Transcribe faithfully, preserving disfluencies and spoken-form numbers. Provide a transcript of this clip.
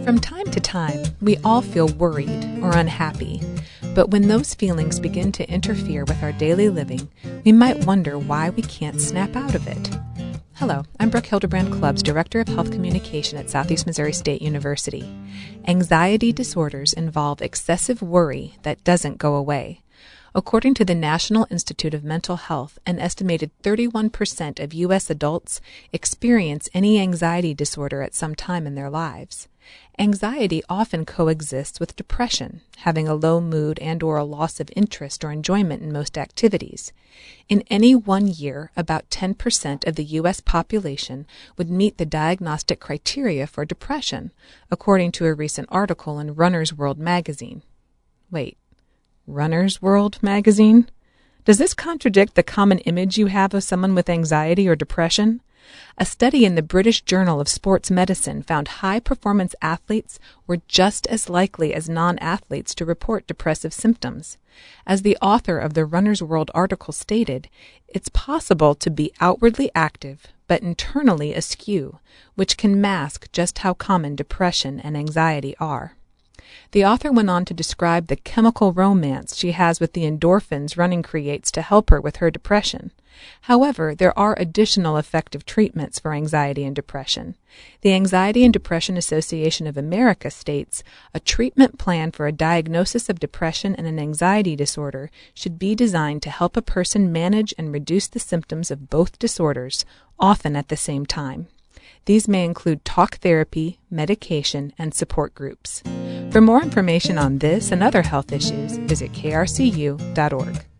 From time to time, we all feel worried or unhappy, but when those feelings begin to interfere with our daily living, we might wonder why we can't snap out of it. Hello, I'm Brooke Hildebrand Clubbs, Director of Health Communication at Southeast Missouri State University. Anxiety disorders involve excessive worry that doesn't go away. According to the National Institute of Mental Health, an estimated thirty-one percent of U S adults experience any anxiety disorder at some time in their lives. Anxiety often coexists with depression, having a low mood and or a loss of interest or enjoyment in most activities. In any one year, about ten percent of the U S population would meet the diagnostic criteria for depression, according to a recent article in Runner's World magazine. Wait, Runner's World magazine? Does this contradict the common image you have of someone with anxiety or depression? A study in the British Journal of Sports Medicine found high-performance athletes were just as likely as non-athletes to report depressive symptoms. As the author of the Runner's World article stated, it's possible to be outwardly active but internally askew, which can mask just how common depression and anxiety are. The author went on to describe the chemical romance she has with the endorphins running creates to help her with her depression. However, there are additional effective treatments for anxiety and depression. The Anxiety and Depression Association of America states, a treatment plan for a diagnosis of depression and an anxiety disorder should be designed to help a person manage and reduce the symptoms of both disorders, often at the same time. These may include talk therapy, medication, and support groups. For more information on this and other health issues, visit K R C U dot org.